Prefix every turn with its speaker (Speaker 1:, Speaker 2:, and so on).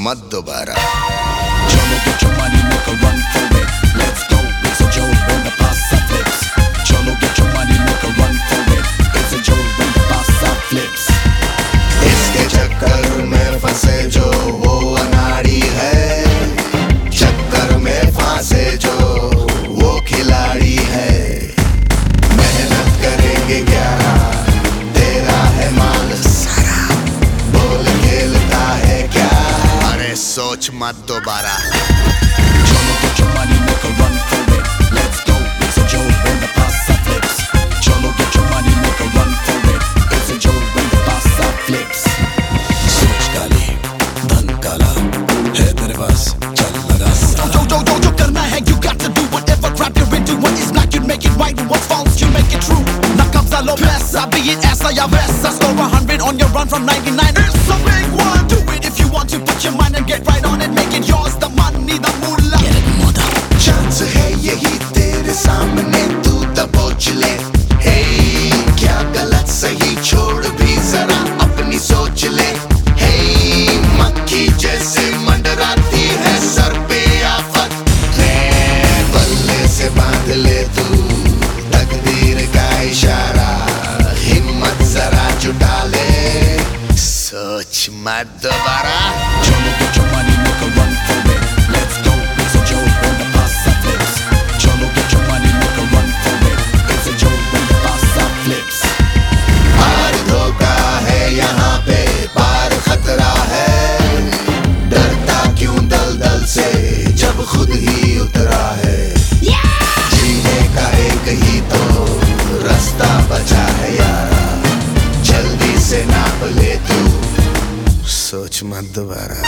Speaker 1: मत दोबारा।
Speaker 2: Cholo, get your money, make a run for it. Let's go, it's a jolt when the pasta flips. Cholo, get your money, make a run for it. It's a jolt when the pasta flips.
Speaker 1: इसके चक्कर में फंसे जो वो अनाड़ी है, चक्कर में फांसे जो वो खिलाड़ी है। मेहनत करेंगे क्या, तेरा है माल सारा, बोल खेलता है क्या, अरे सोच मत दोबारा।
Speaker 2: Cholo, get your money, make a run for it. Let's go, it's a jolt when the pasta flips. Cholo, get your money, make a run for it. It's a jolt when the pasta flips. सोच काली, धन काला, है तेरे पास, चल लगा साला। जो करना है, you got to do whatever. Grab your into what is black, you make it white. What's false, you make it true. Na kabza lo messa, be it essa ya vessa. Score 100 on your run from 99. It's a big one. Do it if you want to. Put your mind and get right on it. Make it yours, the money, the moolah. Get it, mother.
Speaker 1: Chance है यही तेरे सामने, तू दबोच ले। हे क्या गलत सही छोड़ भी जरा अपनी सोच ले। हे मक्खी जैसे मंडराती है सर पे आफत, बल्ले से बांध ले तू तकदीर का इशारा, हिम्मत जरा जुटा ले, सोच मत दोबारा।
Speaker 2: Cholo, get your money, make a run for it. Let's go, it's a jolt when the pasta flips. Cholo, get your money, make a run for it. It's a jolt when the pasta flips.
Speaker 1: पार धोखा है यहाँ पे, पार खतरा है, डरता क्यों दलदल से जब खुद ही उतरा है। जीने का एक ही तो रास्ता बचा है यारा, जल्दी से नाप ले तू, सोच मत दोबारा।